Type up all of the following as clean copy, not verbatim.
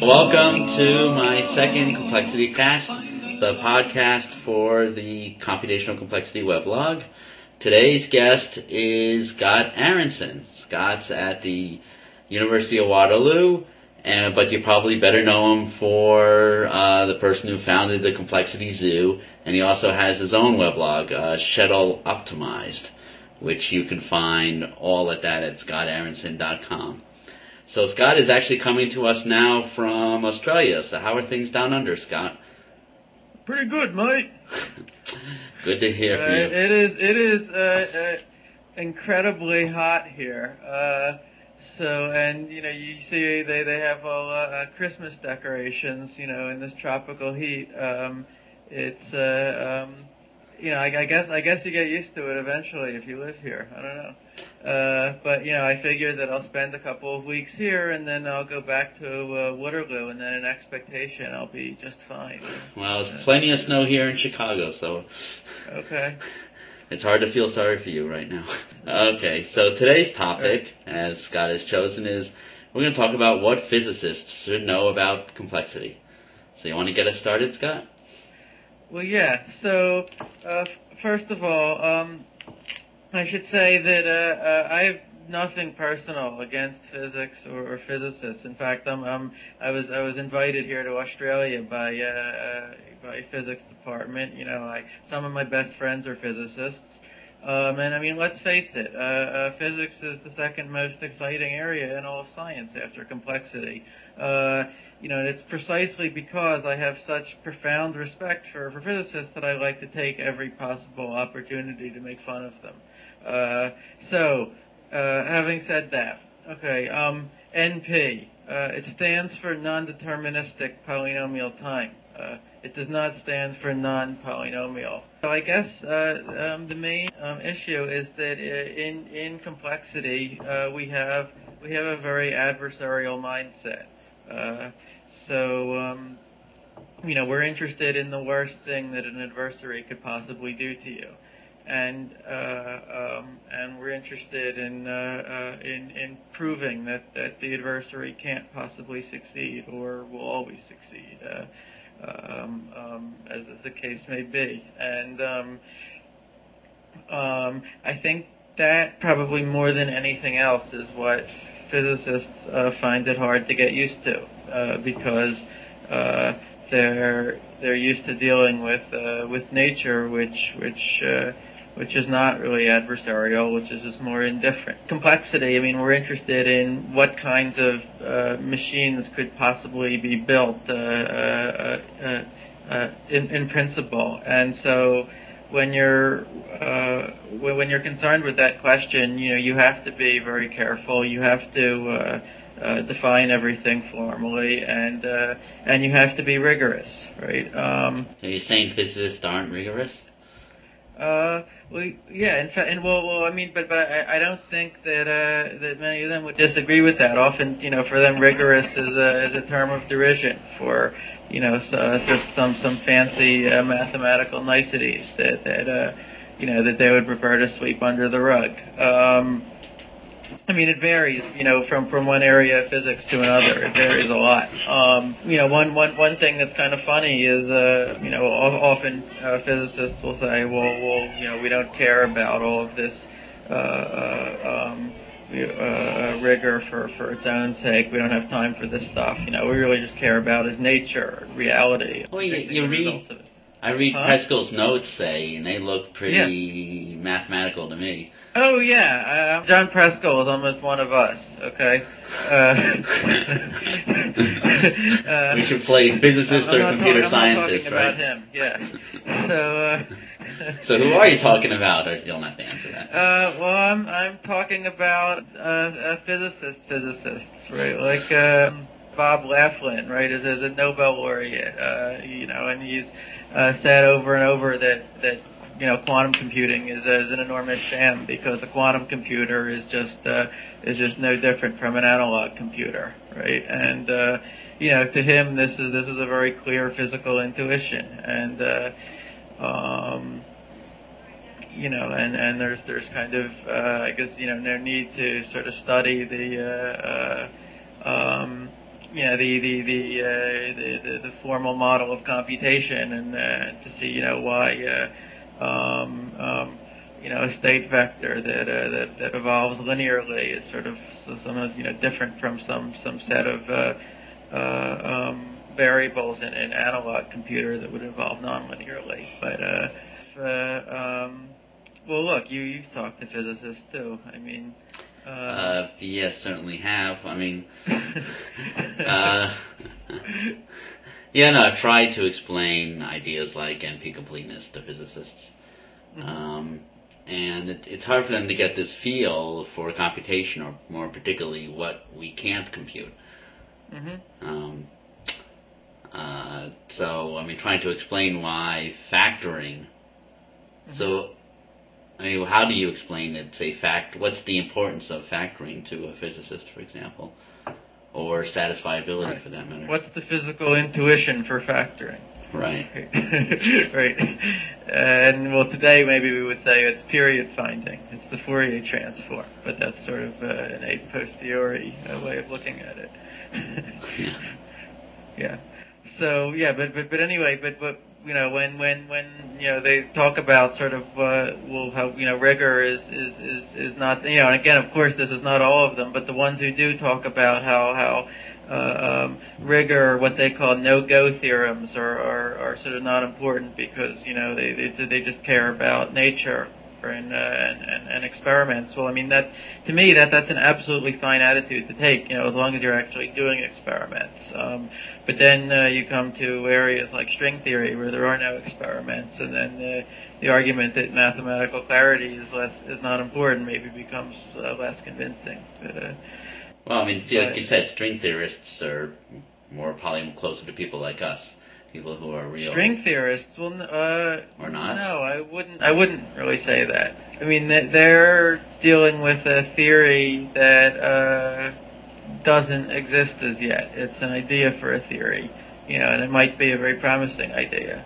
Welcome to my second Complexity Cast, the podcast for the Computational Complexity weblog. Today's guest is Scott Aaronson. Scott's at the University of Waterloo, but you probably better know him for the person who founded the Complexity Zoo, and he also has his own weblog, Shuttle Optimized, which you can find all at scottaaronson.com. So Scott is actually coming to us now from Australia. So how are things down under, Scott? Pretty good, mate. Good to hear from you. It is incredibly hot here. And you see they have all Christmas decorations, in this tropical heat. I guess you get used to it eventually if you live here. I don't know. But I figure that I'll spend a couple of weeks here, and then I'll go back to Waterloo, and then in expectation I'll be just fine. Well, there's plenty of snow here in Chicago, so... Okay. It's hard to feel sorry for you right now. Okay, so today's topic, as Scott has chosen, is we're going to talk about what physicists should know about complexity. So you want to get us started, Scott? Well, yeah. So, first of all, I should say that I have nothing personal against physics or physicists. In fact, I was invited here to Australia by physics department. Some of my best friends are physicists. And let's face it, physics is the second most exciting area in all of science after complexity. And it's precisely because I have such profound respect for physicists that I like to take every possible opportunity to make fun of them. Having said that, okay, NP, it stands for non-deterministic polynomial time. It does not stand for non-polynomial. So I guess the main issue is that in complexity we have a very adversarial mindset. We're interested in the worst thing that an adversary could possibly do to you, and we're interested in proving that the adversary can't possibly succeed or will always succeed. As the case may be. And I think that probably more than anything else is what physicists find it hard to get used to, because they're used to dealing with nature, which is not really adversarial, which is just more indifferent. Complexity, we're interested in what kinds of machines could possibly be built in principle. And so when you're concerned with that question, you have to be very careful. You have to define everything formally, and you have to be rigorous, right? Are you saying physicists aren't rigorous? Yeah, in fact, but I don't think that many of them would disagree with that. Often, for them, rigorous is a term of derision for, just some fancy mathematical niceties that they would prefer to sweep under the rug. It varies, from one area of physics to another. It varies a lot. One thing that's kind of funny is, often physicists will say, well, we don't care about all of this rigor for its own sake. We don't have time for this stuff. We really just care about is nature, reality. Well, I read Presco's notes, and they look pretty mathematical to me. Oh, yeah. John Presco is almost one of us, okay? We should play physicist or computer scientist, right? I'm not talking about him, yeah. So who are you talking about? Or you'll have to answer that. I'm talking about physicists, right? Like Bob Laughlin, right, is a Nobel laureate, and he's said over and over that quantum computing is an enormous sham, because a quantum computer is just no different from an analog computer, right? And to him, this is a very clear physical intuition, and and there's kind of I guess no need to sort of study the formal model of computation, and to see why a state vector that evolves linearly is sort of different from some set of variables in an analog computer that would evolve non-linearly. But well, look, you've talked to physicists too. I mean. Yes, certainly have. I mean, I've tried to explain ideas like NP completeness to physicists. Mm-hmm. And it's hard for them to get this feel for computation, or more particularly what we can't compute. Mm-hmm. So, I mean, trying to explain why factoring. Mm-hmm. So, I mean, how do you explain it? Say, what's the importance of factoring to a physicist, for example, or satisfiability, right, for that matter? What's the physical intuition for factoring? Right. Right. And well, today maybe we would say it's period finding. It's the Fourier transform, but that's sort of an a posteriori way of looking at it. Yeah. Yeah. So but anyway, but when they talk about sort of how rigor is not, and again, of course, this is not all of them, but the ones who do talk about how rigor, what they call no-go theorems, are sort of not important because they just care about nature and experiments. Well, I mean, that to me that's an absolutely fine attitude to take, as long as you're actually doing experiments. But then you come to areas like string theory where there are no experiments, and then the argument that mathematical clarity is not important maybe becomes less convincing. Well, I mean, like you said, string theorists are probably closer to people like us. People who are real string theorists, well, or not? No, I wouldn't really say that. I mean, they're dealing with a theory that doesn't exist as yet. It's an idea for a theory, and it might be a very promising idea.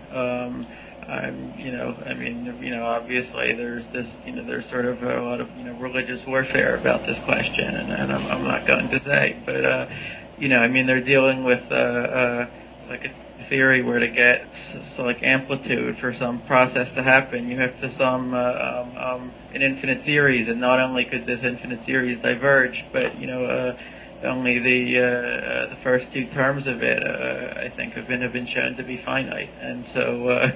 Obviously there's this, there's sort of a lot of religious warfare about this question, and I'm not going to say, but they're dealing with like a theory where to get like amplitude for some process to happen, you have to sum an infinite series, and not only could this infinite series diverge, but only the first two terms of it, I think, have been shown to be finite, and so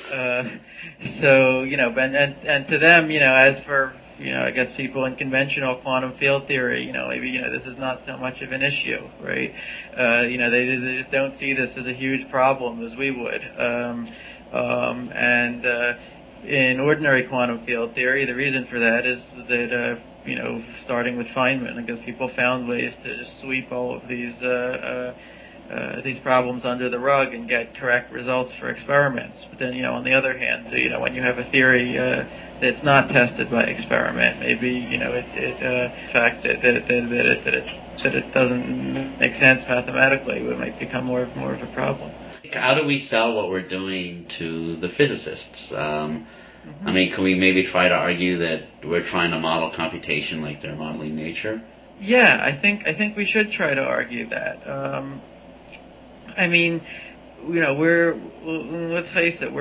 and to them, as for I guess people in conventional quantum field theory, maybe this is not so much of an issue, right? They just don't see this as a huge problem as we would, and in ordinary quantum field theory, the reason for that is that starting with Feynman, I guess people found ways to just sweep all of these problems under the rug and get correct results for experiments. But then, on the other hand, when you have a theory that's not tested by experiment, maybe that it doesn't make sense mathematically, it might become more of a problem. How do we sell what we're doing to the physicists? I mean, can we maybe try to argue that we're trying to model computation like they're modeling nature? Yeah, I think we should try to argue that. I mean, let's face it,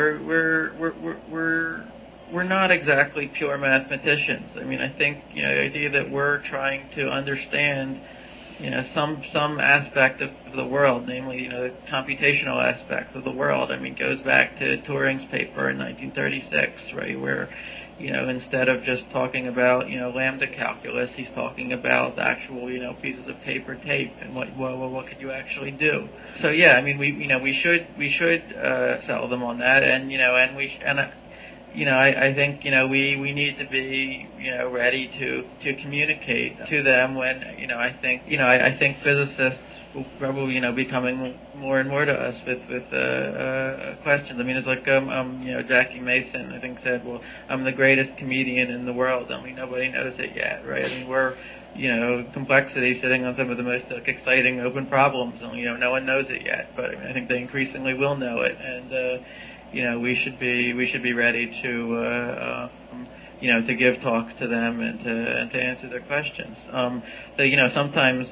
we're not exactly pure mathematicians. I mean, I think the idea that we're trying to understand some aspect of the world, namely the computational aspect of the world, I mean, goes back to Turing's paper in 1936, right, where instead of just talking about lambda calculus, he's talking about actual pieces of paper tape and what could you actually do. So yeah, I mean, we should sell them on that, and I think we need to be ready to communicate to them when I think physicists will probably be coming more and more to us with questions. I mean, it's like Jackie Mason, I think, said, well, I'm the greatest comedian in the world, only nobody knows it yet, right? I mean, we're complexity sitting on some of the most exciting open problems, and no one knows it yet, but I mean, I think they increasingly will know it, and we should be ready to to give talks to them and to answer their questions. Sometimes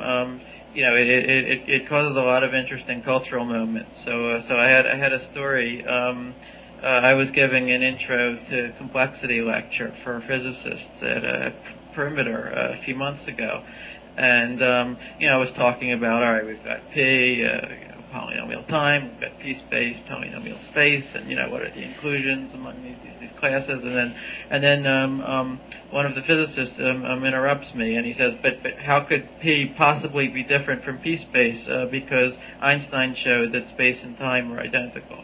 it causes a lot of interesting cultural moments. So I had a story. I was giving an intro to complexity lecture for physicists at Perimeter a few months ago, and I was talking about, all right, we've got P, polynomial time, we've got P space, polynomial space, and what are the inclusions among these classes, and then one of the physicists interrupts me, and he says, but how could P possibly be different from P space, because Einstein showed that space and time were identical.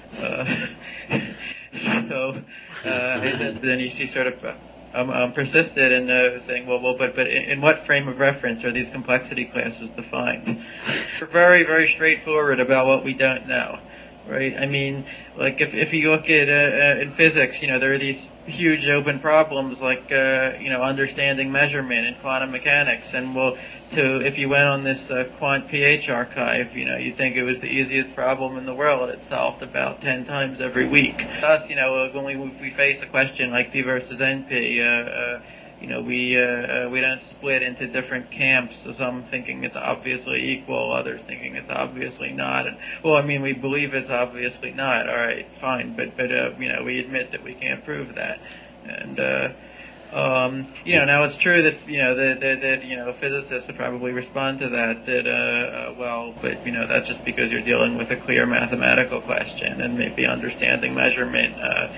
Then he sort of persisted in saying, but in what frame of reference are these complexity classes defined? We're very, very straightforward about what we don't know, right? I mean, like if you look at in physics, there are these huge open problems like understanding measurement in quantum mechanics, and if you went on this Quant PH archive, you'd think it was the easiest problem in the world. It's solved about 10 times every week. Us, when we face a question like P versus NP, we don't split into different camps. Some thinking it's obviously equal, others thinking it's obviously not. And we believe it's obviously not. All right, fine, but we admit that we can't prove that. And now it's true that that physicists would probably respond to that but that's just because you're dealing with a clear mathematical question, and maybe understanding measurement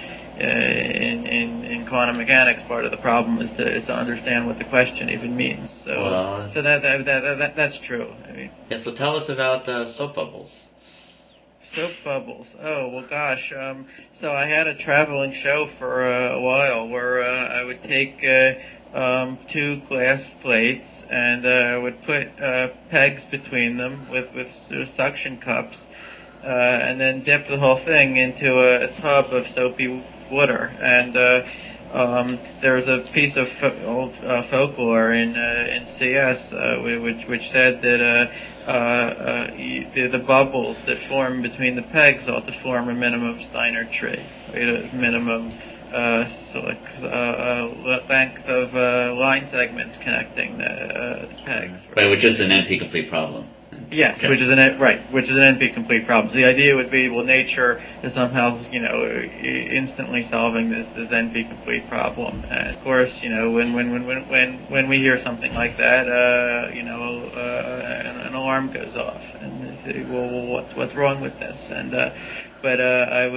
in quantum mechanics, part of the problem is to understand what the question even means. So that's true. I mean, yeah. So tell us about soap bubbles. Soap bubbles. Oh, well, gosh. So I had a traveling show for a while where I would take 2 glass plates, and I would put pegs between them with sort of suction cups, and then dip the whole thing into a tub of soapy water. And there's a piece of old folklore in CS which said that the bubbles that form between the pegs ought to form a minimum Steiner tree, right? A minimum length of line segments connecting the pegs. Right, which is an NP-complete problem. Yes, okay. which is an NP-complete problem. So the idea would be, nature is somehow, instantly solving this NP-complete problem. And of course, when we hear something like that, an alarm goes off, and they say, well, what's wrong with this? And there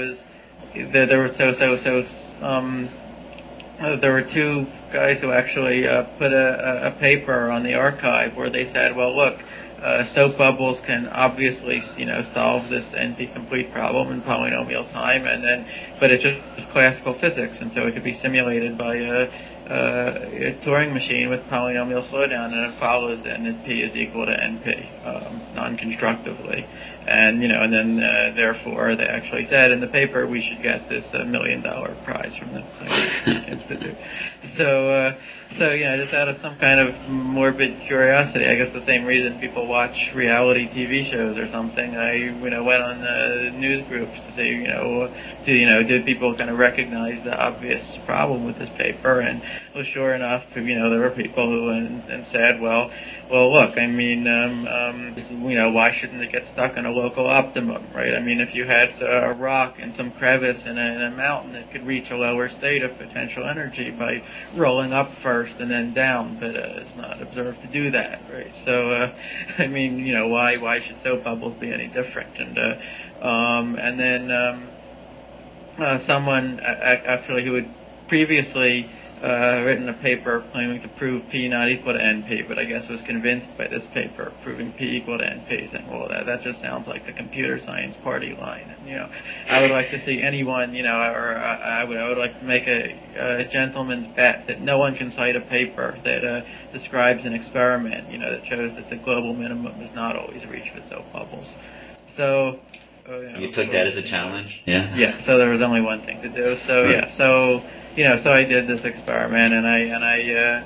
were 2 guys who actually put a paper on the archive where they said, well, look, soap bubbles can obviously, solve this NP-complete problem in polynomial time, but it's just classical physics, and so it could be simulated by a Turing machine with polynomial slowdown, and it follows then that P is equal to NP, non-constructively. And, and then, therefore, they actually said in the paper we should get this $1 million prize from the Planck Institute. So, just out of some kind of morbid curiosity, I guess the same reason people watch reality TV shows or something, I, went on news groups to see, did people kind of recognize the obvious problem with this paper? And, well, sure enough, there were people who went and said, well, look, I mean, why shouldn't it get stuck in a local optimum, right? I mean, if you had a rock and some crevice in a mountain, it could reach a lower state of potential energy by rolling up first and then down, but it's not observed to do that, right? So, I mean, why should soap bubbles be any different? And then someone actually who had previously written a paper claiming to prove P not equal to NP, but I guess was convinced by this paper proving P equal to NP, saying, well, that just sounds like the computer science party line. And, I would like to see anyone, or I would like to make a gentleman's bet that no one can cite a paper that describes an experiment, that shows that the global minimum is not always reached with soap bubbles. So, you took that as a challenge? Yeah. Yeah, so there was only one thing to do. So, yeah, so I did this experiment, and I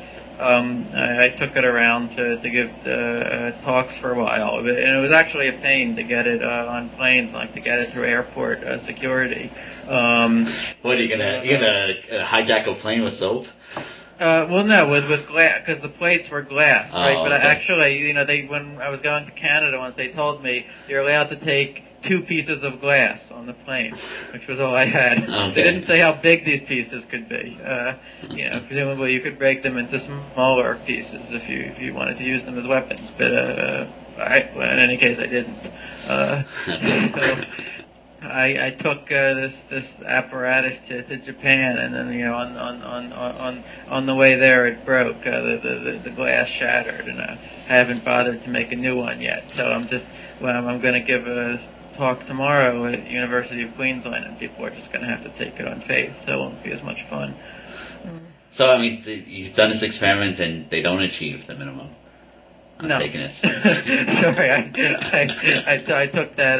I took it around to give talks for a while, and it was actually a pain to get it on planes, like to get it through airport security. What are you gonna hijack a plane with soap? Well, no, with glass, because the plates were glass, right? But Okay. actually, when I was going to Canada once, they told me you're allowed to take 2 pieces of glass on the plane, which was all I had. Okay. They didn't say how big these pieces could be. Presumably you could break them into smaller pieces if you wanted to use them as weapons. But in any case, I didn't. So I took this apparatus to Japan, and then on the way there it broke. The glass shattered, and I haven't bothered to make a new one yet. So I'm going to give a talk tomorrow at University of Queensland, and people are just going to have to take it on faith, so it won't be as much fun. So, I mean, you've done this experiment and they don't achieve the minimum. No. Taking it. Sorry, I took that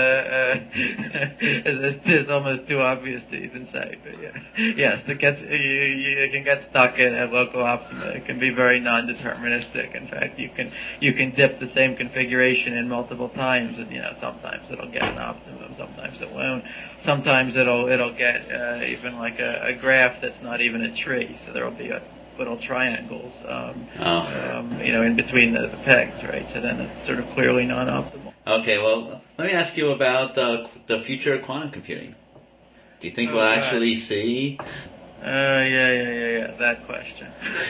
as almost too obvious to even say. But yeah, yes, you can get stuck in a local optima. It can be very non-deterministic. In fact, you can dip the same configuration in multiple times, and sometimes it'll get an optimum, sometimes it won't. Sometimes it'll get even like a graph that's not even a tree. So there'll be little triangles, in between the pegs, right? So then it's sort of clearly non-optimal. Okay, well, let me ask you about the future of quantum computing. Do you think we'll actually see? Yeah, that question.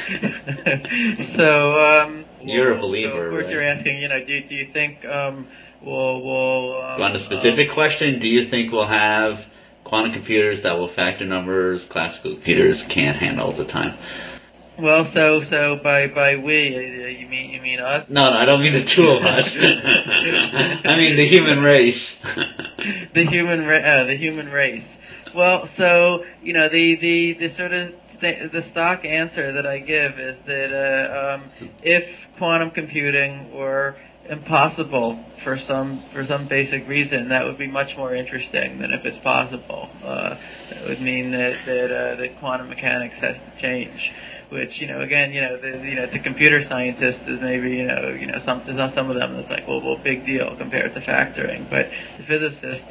So, you're a believer, so of course, right? You're asking, do you think we'll you want a specific question? Do you think we'll have quantum computers that will factor numbers classical computers can't handle at the time? Well, so by we, you mean us? No, I don't mean the two of us. I mean the human race. The human race. Well, so the sort of the stock answer that I give is that if quantum computing were impossible for some basic reason, that would be much more interesting than if it's possible. That would mean that quantum mechanics has to change. Which again, to computer scientists is maybe some of them it's like well big deal compared to factoring, but to physicists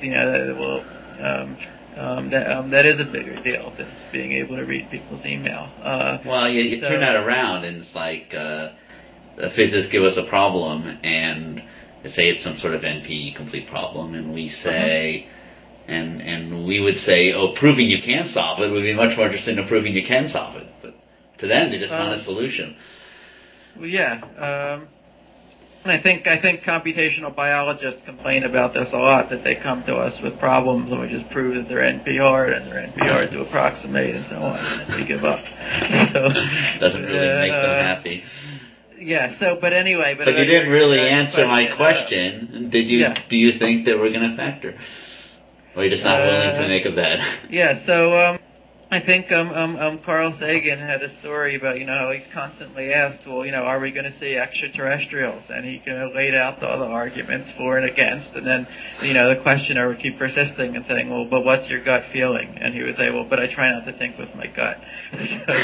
that is a bigger deal than just being able to read people's email. Well, you turn that around, and it's like physicists give us a problem, and say it's some sort of NP complete problem, and we say. And we would say, proving you can solve it would be much more interesting than proving you can solve it. But to them, they just want a solution. Well, yeah. I think computational biologists complain about this a lot, that they come to us with problems and we just prove that they're NP hard and they're NP hard to approximate and so on, and then we give up. So, doesn't really make them happy. Yeah. So, but anyway, but you didn't really answer my question. Do you think that we're going to factor? Or you're just not willing to make a bet? Yeah, so I think Carl Sagan had a story about, how he's constantly asked, well, are we going to see extraterrestrials? And he laid out all the arguments for and against, and then, the questioner would keep persisting and saying, well, but what's your gut feeling? And he would say, well, but I try not to think with my gut. So,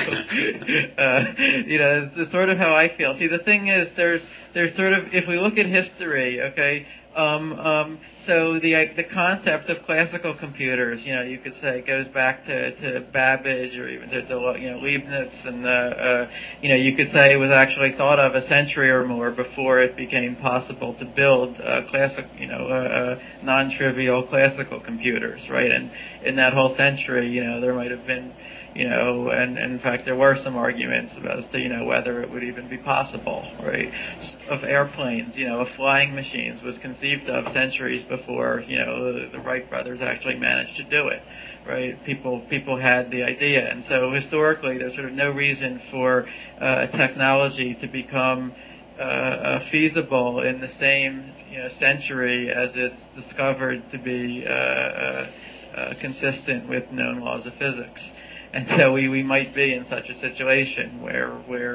it's sort of how I feel. See, the thing is, there's sort of, if we look at history, okay, so the concept of classical computers, you could say, goes back to Babbage or even to Leibniz, and you could say it was actually thought of a century or more before it became possible to build non-trivial classical computers, right? And in that whole century, there might have been. And in fact, there were some arguments as to, whether it would even be possible, right? Of airplanes, of flying machines was conceived of centuries before, the Wright brothers actually managed to do it, right? People had the idea. And so historically, there's sort of no reason for technology to become feasible in the same, century as it's discovered to be consistent with known laws of physics. And so we might be in such a situation where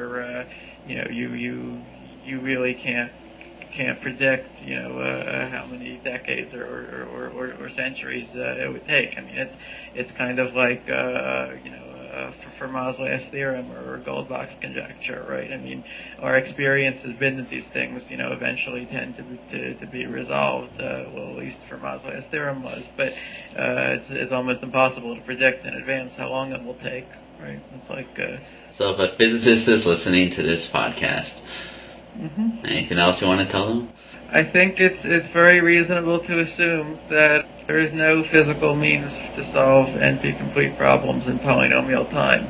you really can't predict how many decades or centuries it would take. I mean it's kind of like for Maslow's theorem or Goldbach's conjecture, right? I mean, our experience has been that these things, eventually tend to be resolved. Well, at least for Maslow's theorem was, but it's almost impossible to predict in advance how long it will take, right? It's like. So if a physicist is listening to this podcast, anything else you want to tell them? I think it's very reasonable to assume that there is no physical means to solve NP-complete problems in polynomial time,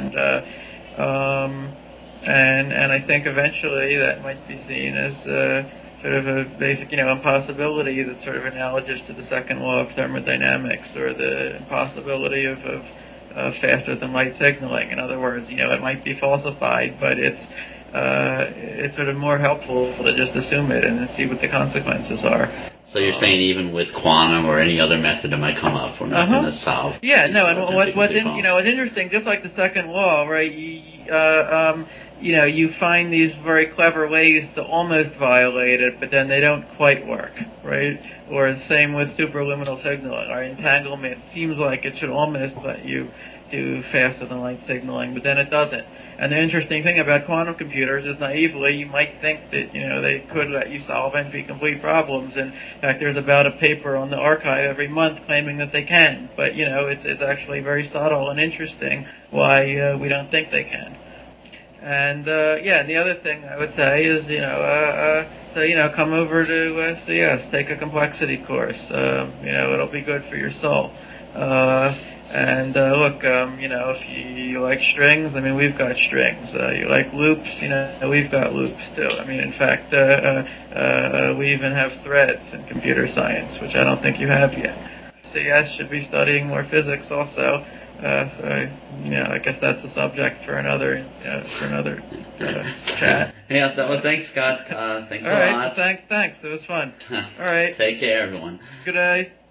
and I think eventually that might be seen as sort of a basic, impossibility that's sort of analogous to the second law of thermodynamics, or the impossibility of faster than light signaling. In other words, it might be falsified, but it's sort of more helpful to just assume it and then see what the consequences are. So you're saying even with quantum or any other method that might come up, we're not going to solve. Yeah, no, and what's interesting, just like the second law, right? You find these very clever ways to almost violate it, but then they don't quite work, right? Or the same with superluminal signaling. Our entanglement seems like it should almost let you do faster than light signaling, but then it doesn't. And the interesting thing about quantum computers is, naively, you might think that they could let you solve NP-complete problems. In fact, there's about a paper on the archive every month claiming that they can. But it's actually very subtle and interesting why we don't think they can. And and the other thing I would say is come over to CS, take a complexity course. It'll be good for your soul. And look, if you like strings, I mean, we've got strings. You like loops, we've got loops too. I mean, in fact, we even have threads in computer science, which I don't think you have yet. CS should be studying more physics also. I guess that's a subject for another chat. Yeah, well, thanks, Scott. Thanks a lot. All right, thanks. It was fun. All right. Take care, everyone. Good day.